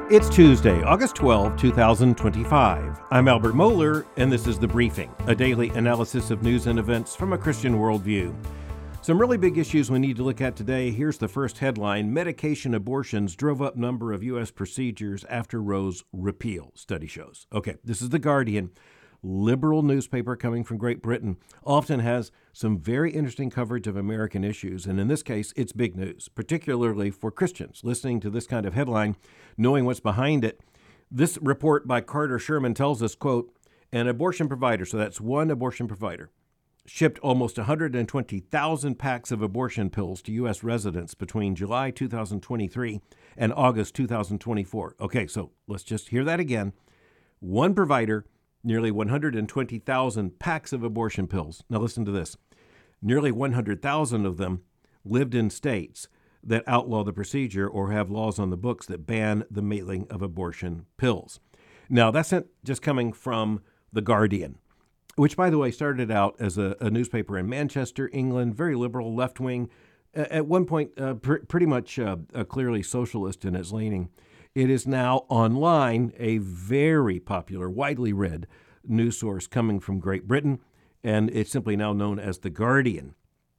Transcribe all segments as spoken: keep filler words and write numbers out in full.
It's Tuesday, August twelfth, twenty twenty-five. I'm Albert Mohler, and this is The Briefing, a daily analysis of news and events from a Christian worldview. Some really big issues we need to look at today. Here's the first headline. Medication abortions drove up number of U S procedures after Roe's repeal, study shows. Okay, this is The Guardian. Liberal newspaper coming from Great Britain, often has some very interesting coverage of American issues, and in this case, it's big news, particularly for Christians listening to this kind of headline, knowing what's behind it. This report by Carter Sherman tells us, quote, an abortion provider, so that's one abortion provider, shipped almost one hundred twenty thousand packs of abortion pills to U S residents between July two thousand twenty-three and August two thousand twenty-four. Okay, so let's just hear that again. One provider, nearly one hundred twenty thousand packs of abortion pills. Now listen to this. Nearly one hundred thousand of them lived in states that outlaw the procedure or have laws on the books that ban the mailing of abortion pills. Now that's not just coming from The Guardian, which, by the way, started out as a, a newspaper in Manchester, England, very liberal, left-wing, at one point uh, pr- pretty much uh, uh, clearly socialist in its leaning. It is now online, a very popular, widely read news source coming from Great Britain, and it's simply now known as The Guardian.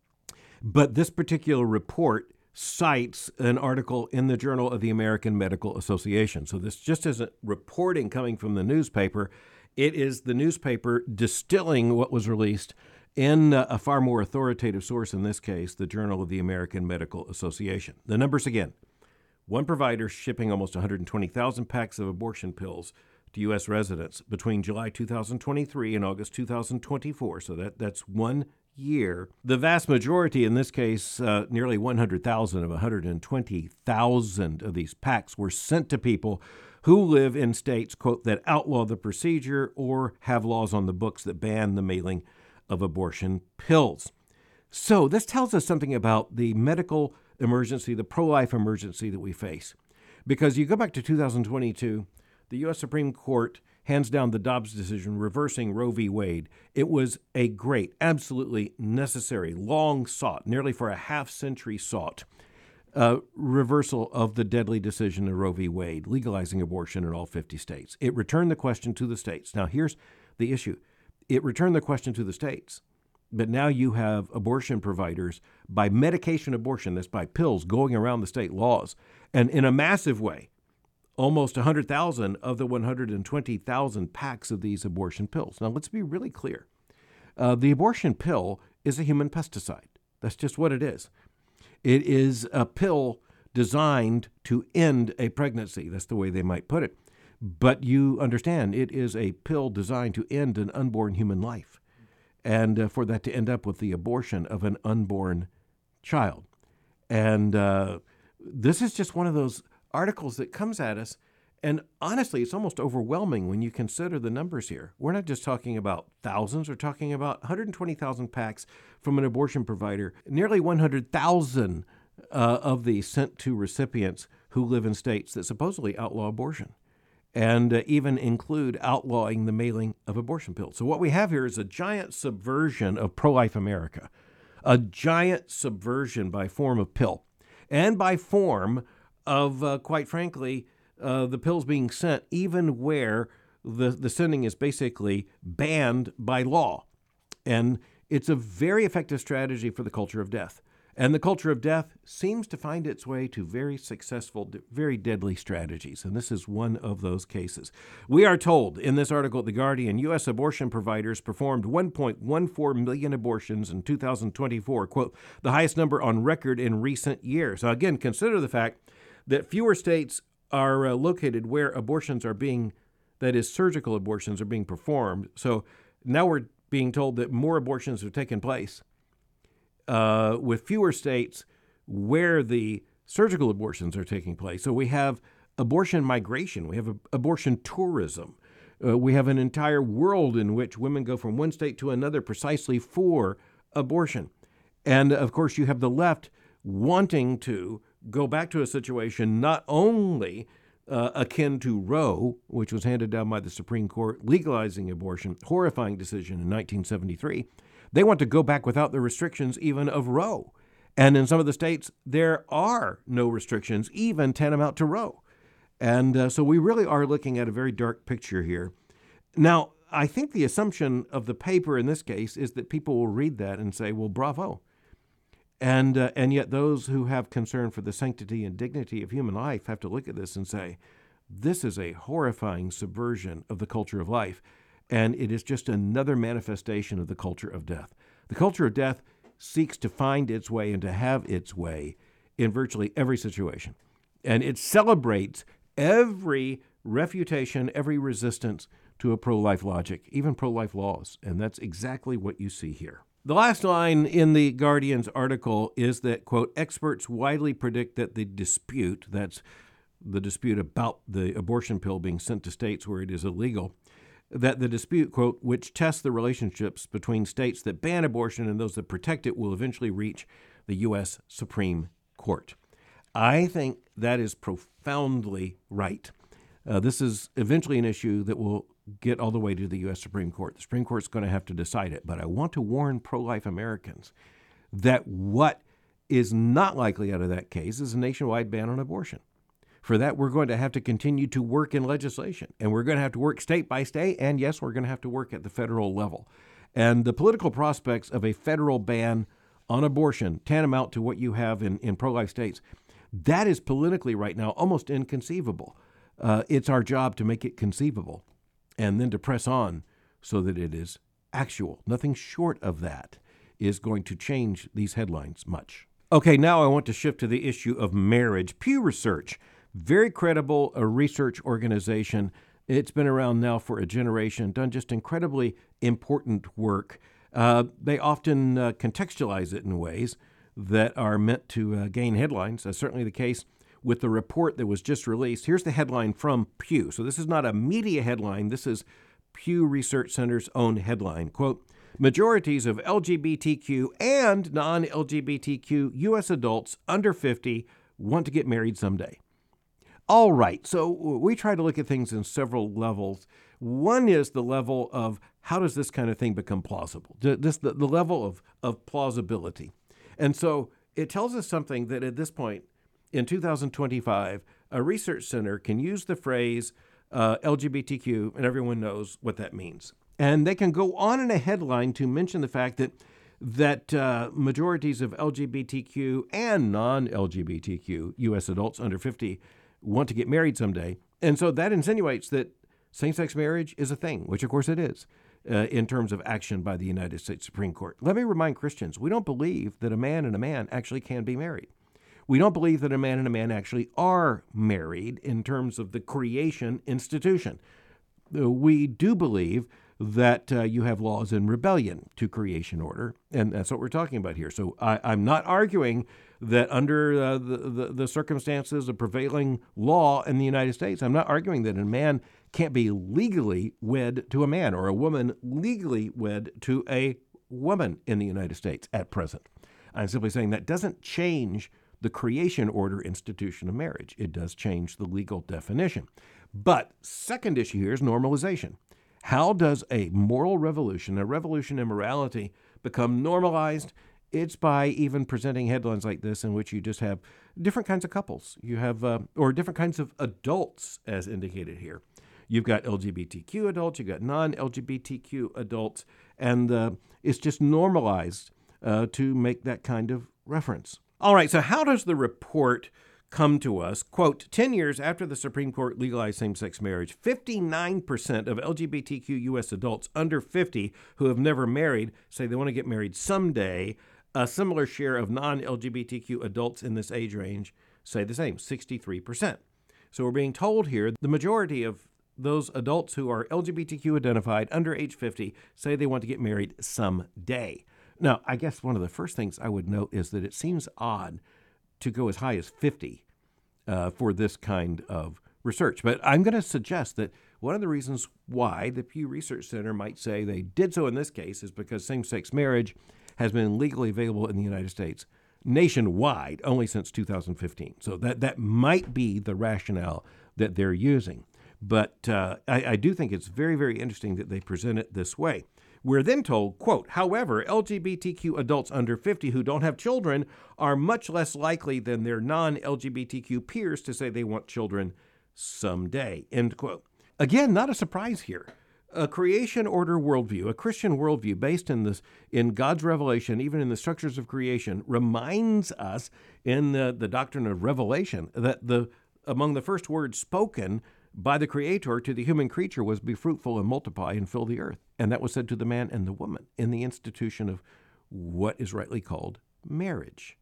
But this particular report cites an article in the Journal of the American Medical Association. So this just isn't reporting coming from the newspaper. It is the newspaper distilling what was released in a far more authoritative source, in this case, the Journal of the American Medical Association. The numbers again. One provider shipping almost one hundred twenty thousand packs of abortion pills to U S residents between July two thousand twenty-three and August two thousand twenty-four. So that, that's one year. The vast majority, in this case, uh, nearly one hundred thousand of one hundred twenty thousand of these packs were sent to people who live in states, quote, that outlaw the procedure or have laws on the books that ban the mailing of abortion pills. So this tells us something about the medical emergency, the pro-life emergency that we face. Because you go back to two thousand twenty-two, the U S Supreme Court hands down the Dobbs decision reversing Roe v. Wade. It was a great, absolutely necessary, long sought, nearly for a half century sought, uh, reversal of the deadly decision of Roe v. Wade, legalizing abortion in all fifty states. It returned the question to the states. Now, here's the issue. It returned the question to the states. But now you have abortion providers by medication abortion, that's by pills, going around the state laws. And in a massive way, almost one hundred thousand of the one hundred twenty thousand packs of these abortion pills. Now, let's be really clear. Uh, the abortion pill is a human pesticide. That's just what it is. It is a pill designed to end a pregnancy. That's the way they might put it. But you understand, it is a pill designed to end an unborn human life. And uh, for that to end up with the abortion of an unborn child. And uh, this is just one of those articles that comes at us. And honestly, it's almost overwhelming when you consider the numbers here. We're not just talking about thousands. We're talking about one hundred twenty thousand packs from an abortion provider. Nearly one hundred thousand uh, of these sent to recipients who live in states that supposedly outlaw abortion, and uh, even include outlawing the mailing of abortion pills. So what we have here is a giant subversion of pro-life America, a giant subversion by form of pill, and by form of, uh, quite frankly, uh, the pills being sent even where the, the sending is basically banned by law. And it's a very effective strategy for the culture of death. And the culture of death seems to find its way to very successful, very deadly strategies. And this is one of those cases. We are told in this article at The Guardian, U S abortion providers performed one point one four million abortions in two thousand twenty-four, quote, the highest number on record in recent years. Now, again, consider the fact that fewer states are uh, located where abortions are being, that is, surgical abortions are being performed. So now we're being told that more abortions have taken place Uh, with fewer states where the surgical abortions are taking place. So we have abortion migration. We have a, abortion tourism. Uh, we have an entire world in which women go from one state to another precisely for abortion. And, of course, you have the left wanting to go back to a situation not only uh, akin to Roe, which was handed down by the Supreme Court, legalizing abortion, horrifying decision in nineteen seventy-three. They want to go back without the restrictions even of Roe. And in some of the states, there are no restrictions, even tantamount to Roe. And uh, so we really are looking at a very dark picture here. Now, I think the assumption of the paper in this case is that people will read that and say, well, bravo. And uh, and yet those who have concern for the sanctity and dignity of human life have to look at this and say, this is a horrifying subversion of the culture of life, and it is just another manifestation of the culture of death. The culture of death seeks to find its way and to have its way in virtually every situation. And it celebrates every refutation, every resistance to a pro-life logic, even pro-life laws. And that's exactly what you see here. The last line in the Guardian's article is that, quote, experts widely predict that the dispute, that's the dispute about the abortion pill being sent to states where it is illegal, that the dispute, quote, which tests the relationships between states that ban abortion and those that protect it will eventually reach the U S Supreme Court. I think that is profoundly right. Uh, this is eventually an issue that will get all the way to the U S Supreme Court. The Supreme Court's going to have to decide it. But I want to warn pro-life Americans that what is not likely out of that case is a nationwide ban on abortion. For that, we're going to have to continue to work in legislation, and we're going to have to work state by state, and yes, we're going to have to work at the federal level. And the political prospects of a federal ban on abortion, tantamount to what you have in, in pro-life states, that is politically right now almost inconceivable. Uh, it's our job to make it conceivable and then to press on so that it is actual. Nothing short of that is going to change these headlines much. Okay, now I want to shift to the issue of marriage. Pew Research, very credible a research organization. It's been around now for a generation, done just incredibly important work. Uh, they often uh, contextualize it in ways that are meant to uh, gain headlines. That's certainly the case with the report that was just released. Here's the headline from Pew. So this is not a media headline. This is Pew Research Center's own headline. Quote, majorities of L G B T Q and non-L G B T Q U S adults under fifty want to get married someday. All right, so we try to look at things in several levels. One is the level of how does this kind of thing become plausible? This, the, the level of, of plausibility. And so it tells us something that at this point, in two thousand twenty-five, a research center can use the phrase uh, L G B T Q, and everyone knows what that means. And they can go on in a headline to mention the fact that that uh, majorities of L G B T Q and non-L G B T Q U S adults under fifty want to get married someday. And so that insinuates that same-sex marriage is a thing, which of course it is, uh, in terms of action by the United States Supreme Court. Let me remind Christians, we don't believe that a man and a man actually can be married. We don't believe that a man and a man actually are married in terms of the creation institution. We do believe that uh, you have laws in rebellion to creation order, and that's what we're talking about here. So I, I'm not arguing that under uh, the, the, the circumstances of prevailing law in the United States, I'm not arguing that a man can't be legally wed to a man or a woman legally wed to a woman in the United States at present. I'm simply saying that doesn't change the creation order institution of marriage. It does change the legal definition. But second issue here is normalization. How does a moral revolution, a revolution in morality, become normalized? It's by even presenting headlines like this in which you just have different kinds of couples. You have, uh, or different kinds of adults, as indicated here. You've got L G B T Q adults, you've got non-L G B T Q adults, and uh, it's just normalized uh, to make that kind of reference. All right, so how does the report come to us? Quote, ten years after the Supreme Court legalized same-sex marriage, fifty-nine percent of L G B T Q U S adults under fifty who have never married say they want to get married someday. A similar share of non-L G B T Q adults in this age range say the same, sixty-three percent. So we're being told here the majority of those adults who are L G B T Q identified under age fifty say they want to get married someday. Now, I guess one of the first things I would note is that it seems odd to go as high as fifty uh, for this kind of research. But I'm going to suggest that one of the reasons why the Pew Research Center might say they did so in this case is because same-sex marriage has been legally available in the United States nationwide only since two thousand fifteen. So that, that might be the rationale that they're using. But uh, I, I do think it's very, very interesting that they present it this way. We're then told, quote, however, L G B T Q adults under fifty who don't have children are much less likely than their non-L G B T Q peers to say they want children someday, end quote. Again, not a surprise here. A creation order worldview, a Christian worldview based in this, in God's revelation, even in the structures of creation, reminds us in the, the doctrine of revelation that the among the first words spoken by the Creator to the human creature was be fruitful and multiply and fill the earth. And that was said to the man and the woman in the institution of what is rightly called marriage.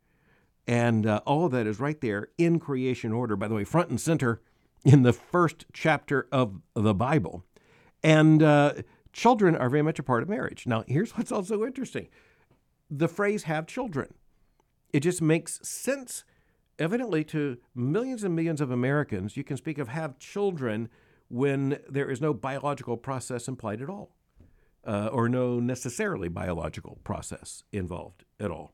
And uh, all of that is right there in creation order, by the way, front and center in the first chapter of the Bible. And uh, children are very much a part of marriage. Now, here's what's also interesting. The phrase have children. It just makes sense, evidently, to millions and millions of Americans. You can speak of have children when there is no biological process implied at all, uh, or no necessarily biological process involved at all.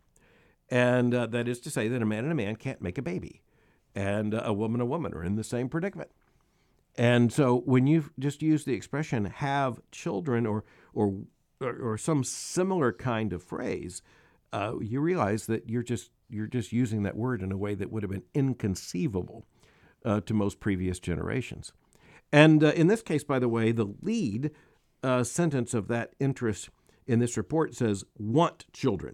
And uh, that is to say that a man and a man can't make a baby, and uh, a woman and a woman are in the same predicament. And so when you just use the expression have children or or or, or some similar kind of phrase, uh, you realize that you're just you're just using that word in a way that would have been inconceivable uh, to most previous generations. And uh, in this case, by the way, the lead uh, sentence of that interest in this report says want children.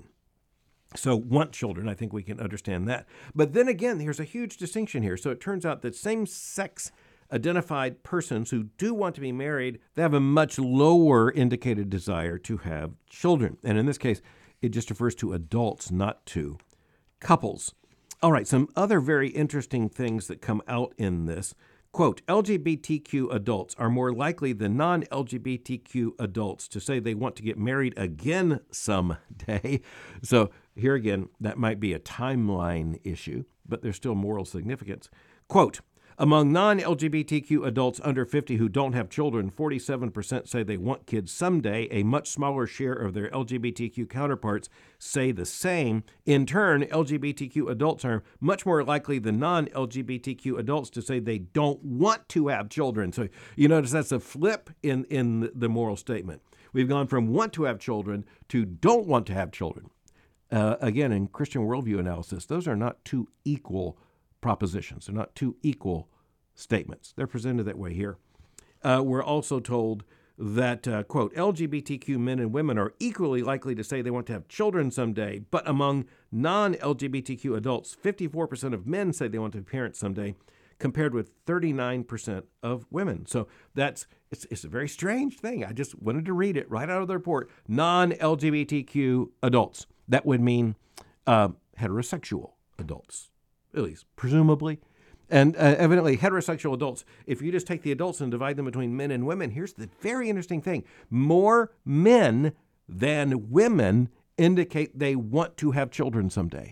So want children, I think we can understand that. But then again, there's a huge distinction here. So it turns out that same-sex identified persons who do want to be married, they have a much lower indicated desire to have children. And in this case, it just refers to adults, not to couples. All right, some other very interesting things that come out in this. Quote, L G B T Q adults are more likely than non-L G B T Q adults to say they want to get married again someday. So here again, that might be a timeline issue, but there's still moral significance. Quote, among non-L G B T Q adults under fifty who don't have children, forty-seven percent say they want kids someday. A much smaller share of their L G B T Q counterparts say the same. In turn, L G B T Q adults are much more likely than non-L G B T Q adults to say they don't want to have children. So you notice that's a flip in, in the moral statement. We've gone from want to have children to don't want to have children. Uh, again, in Christian worldview analysis, those are not two equal propositions. They're not two equal statements. They're presented that way here. Uh, we're also told that, uh, quote, L G B T Q men and women are equally likely to say they want to have children someday, but among non-L G B T Q adults, fifty-four percent of men say they want to be parents someday, compared with thirty-nine percent of women. So that's, it's, it's a very strange thing. I just wanted to read it right out of the report. Non-L G B T Q adults. That would mean uh, heterosexual adults. At least, presumably. And uh, evidently, heterosexual adults, if you just take the adults and divide them between men and women, here's the very interesting thing. More men than women indicate they want to have children someday.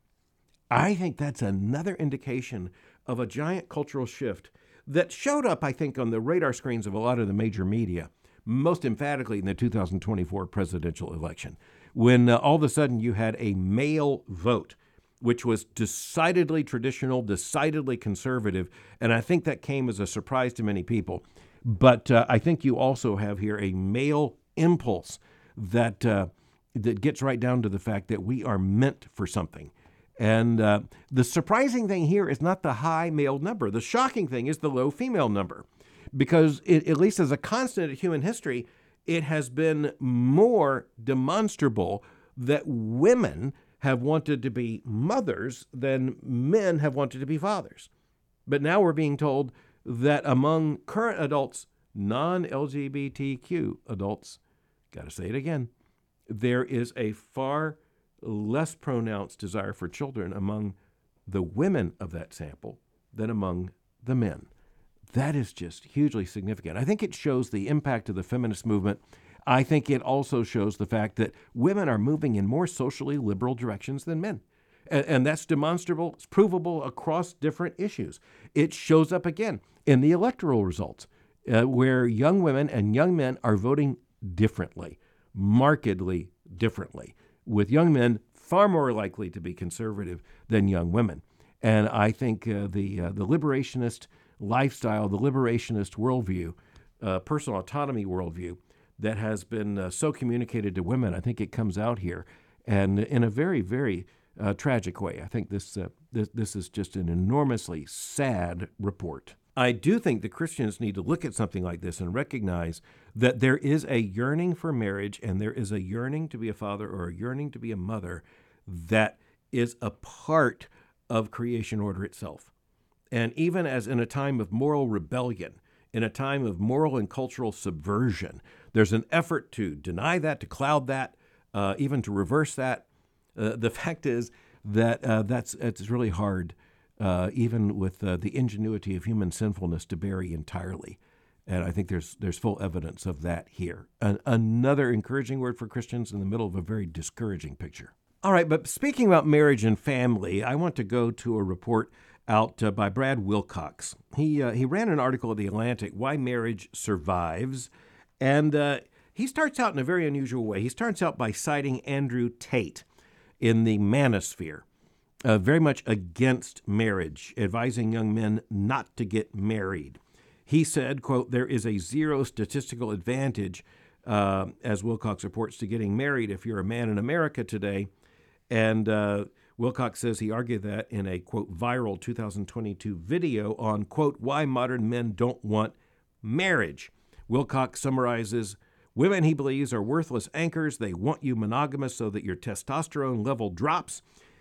I think that's another indication of a giant cultural shift that showed up, I think, on the radar screens of a lot of the major media, most emphatically in the two thousand twenty-four presidential election, when uh, all of a sudden you had a male vote, which was decidedly traditional, decidedly conservative, and I think that came as a surprise to many people. But uh, I think you also have here a male impulse that uh, that gets right down to the fact that we are meant for something. And uh, the surprising thing here is not the high male number. The shocking thing is the low female number, because it, at least as a constant in human history, it has been more demonstrable that women have wanted to be mothers than men have wanted to be fathers. But now we're being told that among current adults, non-L G B T Q adults, got to say it again, there is a far less pronounced desire for children among the women of that sample than among the men. That is just hugely significant. I think it shows the impact of the feminist movement. I think it also shows the fact that women are moving in more socially liberal directions than men. And, and that's demonstrable, it's provable across different issues. It shows up again in the electoral results, uh, where young women and young men are voting differently, markedly differently, with young men far more likely to be conservative than young women. And I think uh, the uh, the liberationist lifestyle, the liberationist worldview, uh, personal autonomy worldview that has been uh, so communicated to women, I think it comes out here, and in a very, very uh, tragic way. I think this, uh, this this is just an enormously sad report. I do think the Christians need to look at something like this and recognize that there is a yearning for marriage, and there is a yearning to be a father or a yearning to be a mother that is a part of creation order itself. And even as in a time of moral rebellion, in a time of moral and cultural subversion, there's an effort to deny that, to cloud that, uh, even to reverse that. Uh, the fact is that uh, that's it's really hard, uh, even with uh, the ingenuity of human sinfulness, to bury entirely. And I think there's there's full evidence of that here. An, another encouraging word for Christians in the middle of a very discouraging picture. All right, but speaking about marriage and family, I want to go to a report out uh, by Brad Wilcox. He uh, he ran an article in The Atlantic, Why Marriage Survives, and uh, he starts out in a very unusual way. He starts out by citing Andrew Tate in the Manosphere, uh, very much against marriage, advising young men not to get married. He said, quote, there is a zero statistical advantage, uh, as Wilcox reports, to getting married if you're a man in America today. And uh, Wilcox says he argued that in a, quote, viral two thousand twenty-two video on, quote, why modern men don't want marriage. Wilcox summarizes, women, he believes, are worthless anchors. They want you monogamous so that your testosterone level drops.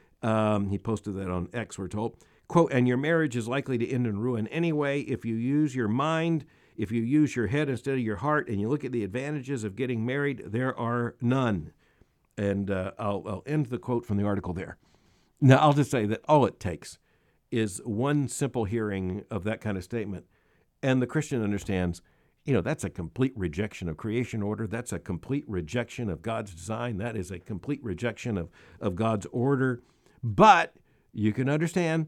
Um, he posted that on X, we're told. Quote, and your marriage is likely to end in ruin anyway. If you use your mind, if you use your head instead of your heart, and you look at the advantages of getting married, there are none. And uh, I'll, I'll end the quote from the article there. Now, I'll just say that all it takes is one simple hearing of that kind of statement, and the Christian understands, you know, that's a complete rejection of creation order. That's a complete rejection of God's design. That is a complete rejection of, of God's order. But you can understand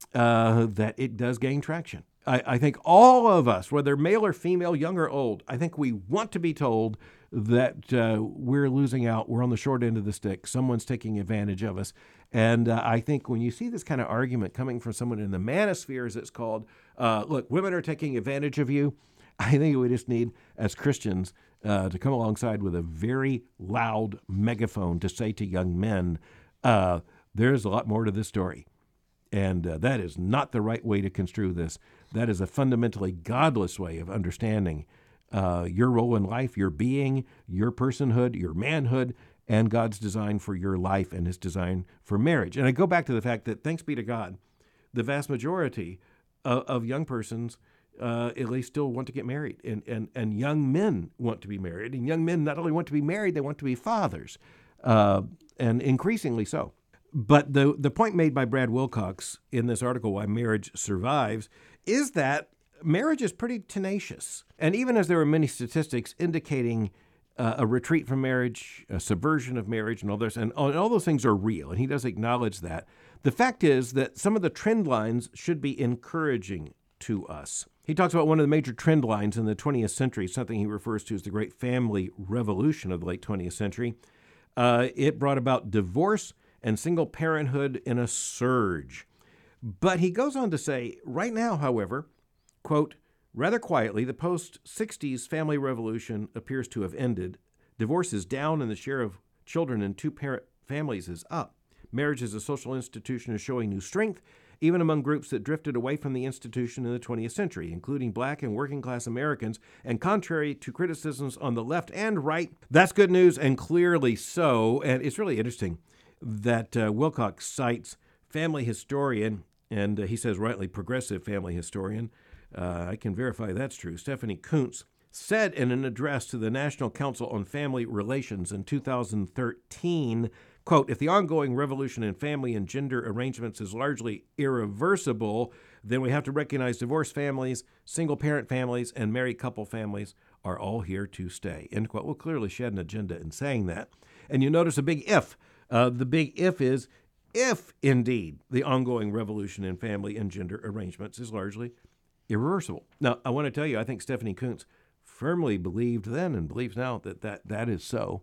uh, that it does gain traction. I, I think all of us, whether male or female, young or old, I think we want to be told that uh, we're losing out, we're on the short end of the stick, someone's taking advantage of us. And uh, I think when you see this kind of argument coming from someone in the manosphere, as it's called, uh, look, women are taking advantage of you, I think we just need, as Christians, uh, to come alongside with a very loud megaphone to say to young men, uh, there's a lot more to this story. And uh, that is not the right way to construe this. That is a fundamentally godless way of understanding uh, your role in life, your being, your personhood, your manhood, and God's design for your life and his design for marriage. And I go back to the fact that, thanks be to God, the vast majority of, of young persons uh, at least still want to get married. And, and, and young men want to be married. And young men not only want to be married, they want to be fathers, uh, and increasingly so. But the the point made by Brad Wilcox in this article, Why Marriage Survives, is that marriage is pretty tenacious. And even as there are many statistics indicating uh, a retreat from marriage, a subversion of marriage, and all this, and all, and all those things are real, and he does acknowledge that, the fact is that some of the trend lines should be encouraging to us. He talks about one of the major trend lines in the twentieth century, something he refers to as the great family revolution of the late twentieth century. Uh, it brought about divorce and single parenthood in a surge. But he goes on to say, right now, however, quote, rather quietly, the post-sixties family revolution appears to have ended. Divorce is down and the share of children in two-parent families is up. Marriage as a social institution is showing new strength, even among groups that drifted away from the institution in the twentieth century, including black and working-class Americans. And contrary to criticisms on the left and right, that's good news, and clearly so. And it's really interesting that uh, Wilcox cites family historian, and uh, he says rightly progressive family historian, uh, I can verify that's true, Stephanie Coontz, said in an address to the National Council on Family Relations in two thousand thirteen, quote, if the ongoing revolution in family and gender arrangements is largely irreversible, then we have to recognize divorced families, single-parent families, and married couple families are all here to stay, end quote. Well, clearly she had an agenda in saying that. And you notice a big if. Uh, the big if is, if indeed the ongoing revolution in family and gender arrangements is largely irreversible. Now, I want to tell you, I think Stephanie Coontz firmly believed then and believes now that that, that is so.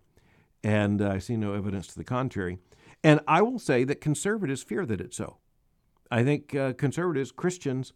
And uh, I see no evidence to the contrary. And I will say that conservatives fear that it's so. I think uh, conservatives, Christians,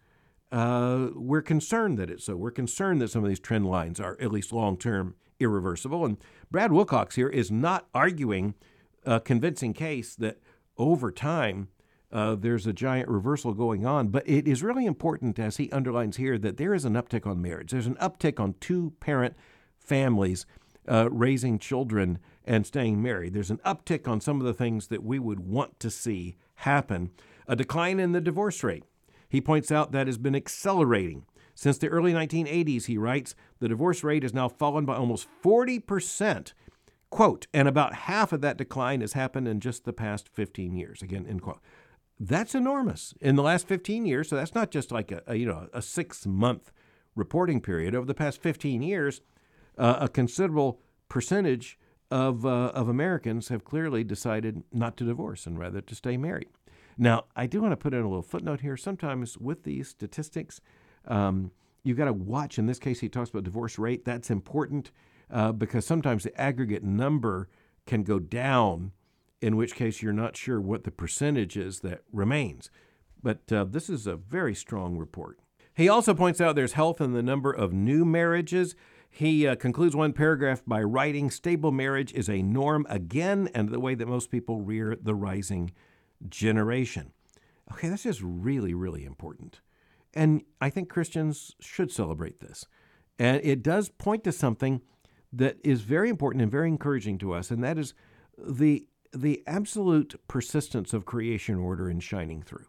uh, we're concerned that it's so. We're concerned that some of these trend lines are at least long-term irreversible. And Brad Wilcox here is not arguing a convincing case that over time uh, there's a giant reversal going on. But it is really important, as he underlines here, that there is an uptick on marriage. There's an uptick on two-parent families uh, raising children and staying married. There's an uptick on some of the things that we would want to see happen. A decline in the divorce rate. He points out that has been accelerating. Since the early nineteen eighties, he writes, the divorce rate has now fallen by almost forty percent. Quote, and about half of that decline has happened in just the past fifteen years. Again, end quote. That's enormous. In the last fifteen years, so that's not just like a, a you know a six-month reporting period. Over the past fifteen years, uh, a considerable percentage of uh, of Americans have clearly decided not to divorce and rather to stay married. Now, I do want to put in a little footnote here. Sometimes with these statistics, um, you've got to watch. In this case, he talks about divorce rate. That's important uh, because sometimes the aggregate number can go down, in which case you're not sure what the percentage is that remains. But uh, this is a very strong report. He also points out there's health in the number of new marriages. He uh, concludes one paragraph by writing, stable marriage is a norm again, and the way that most people rear the rising generation. Okay, that's just really, really important. And I think Christians should celebrate this. And it does point to something that is very important and very encouraging to us, and that is the the absolute persistence of creation order in shining through.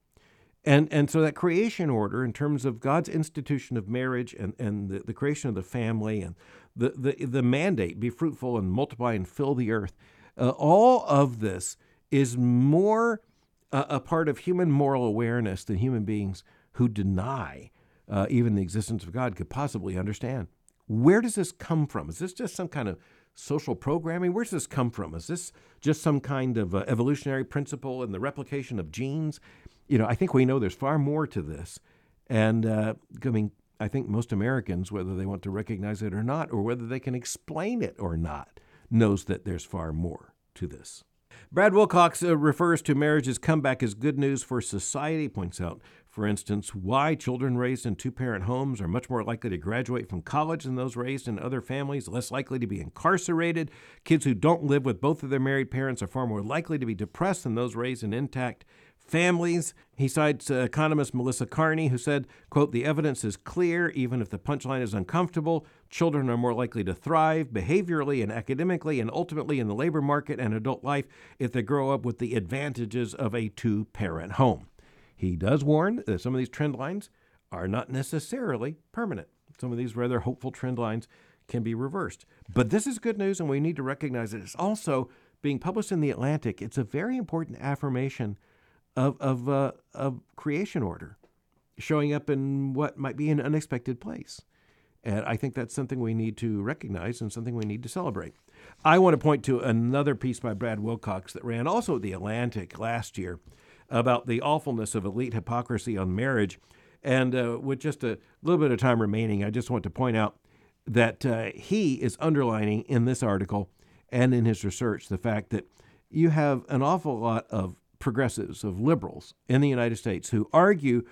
And and so that creation order, in terms of God's institution of marriage and, and the, the creation of the family and the, the, the mandate, be fruitful and multiply and fill the earth, uh, all of this is more uh, a part of human moral awareness than human beings who deny uh, even the existence of God could possibly understand. Where does this come from? Is this just some kind of social programming? Where does this come from? Is this just some kind of uh, evolutionary principle in the replication of genes? You know, I think we know there's far more to this. And uh, I mean, I think most Americans, whether they want to recognize it or not, or whether they can explain it or not, knows that there's far more to this. Brad Wilcox uh, refers to marriage's comeback as good news for society, points out, for instance, why children raised in two-parent homes are much more likely to graduate from college than those raised in other families, less likely to be incarcerated. Kids who don't live with both of their married parents are far more likely to be depressed than those raised in intact families. He cites uh, economist Melissa Carney, who said, quote, the evidence is clear, even if the punchline is uncomfortable. Children are more likely to thrive behaviorally and academically and ultimately in the labor market and adult life if they grow up with the advantages of a two-parent home. He does warn that some of these trend lines are not necessarily permanent. Some of these rather hopeful trend lines can be reversed. But this is good news, and we need to recognize that it's also being published in The Atlantic. It's a very important affirmation of of, uh, of creation order showing up in what might be an unexpected place. And I think that's something we need to recognize and something we need to celebrate. I want to point to another piece by Brad Wilcox that ran also at The Atlantic last year about the awfulness of elite hypocrisy on marriage. And uh, with just a little bit of time remaining, I just want to point out that uh, he is underlining in this article and in his research the fact that you have an awful lot of progressives, of liberals in the United States who argue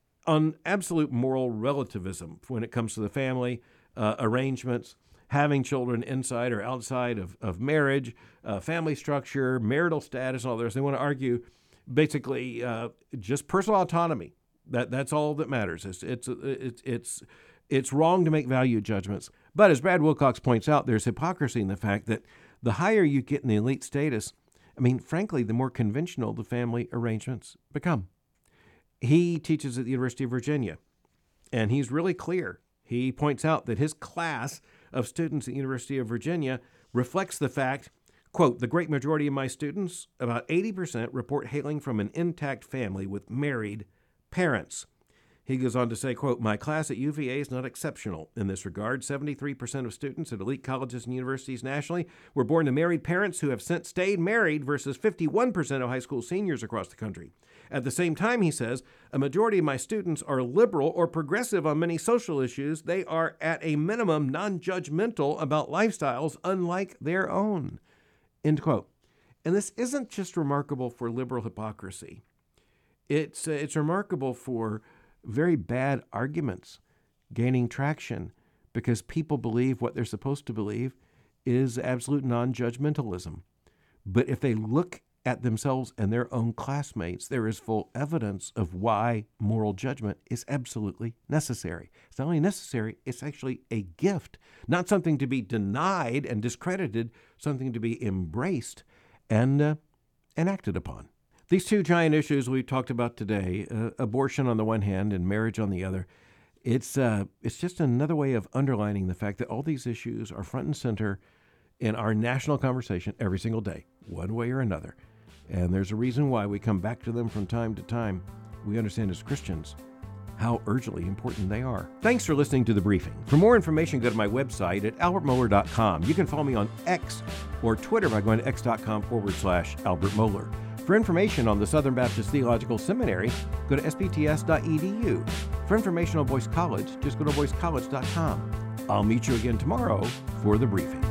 on absolute moral relativism when it comes to the family, uh, arrangements, having children inside or outside of, of marriage, uh, family structure, marital status, and all this. They want to argue basically uh, just personal autonomy. That that's all that matters. It's it's it's it's it's wrong to make value judgments. But as Brad Wilcox points out, there's hypocrisy in the fact that the higher you get in the elite status, I mean, frankly, the more conventional the family arrangements become. He teaches at the University of Virginia, and he's really clear. He points out that his class of students at the University of Virginia reflects the fact, quote, the great majority of my students, about eighty percent, report hailing from an intact family with married parents. He goes on to say, quote, my class at U V A is not exceptional in this regard. seventy-three percent of students at elite colleges and universities nationally were born to married parents who have since stayed married versus fifty-one percent of high school seniors across the country. At the same time, he says, a majority of my students are liberal or progressive on many social issues. They are at a minimum non-judgmental about lifestyles unlike their own, end quote. And this isn't just remarkable for liberal hypocrisy. It's, uh, it's remarkable for very bad arguments gaining traction because people believe what they're supposed to believe is absolute non-judgmentalism. But if they look at themselves and their own classmates, there is full evidence of why moral judgment is absolutely necessary. It's not only necessary, it's actually a gift, not something to be denied and discredited, something to be embraced and, uh, and acted upon. These two giant issues we talked about today, uh, abortion on the one hand and marriage on the other, it's, uh, it's just another way of underlining the fact that all these issues are front and center in our national conversation every single day, one way or another. And there's a reason why we come back to them from time to time. We understand as Christians how urgently important they are. Thanks for listening to The Briefing. For more information, go to my website at albert mohler dot com. You can follow me on X or Twitter by going to x.com forward slash Albert Mohler. For information on the Southern Baptist Theological Seminary, go to s b t s dot e d u. For information on Boyce College, just go to boyce college dot com. I'll meet you again tomorrow for The Briefing.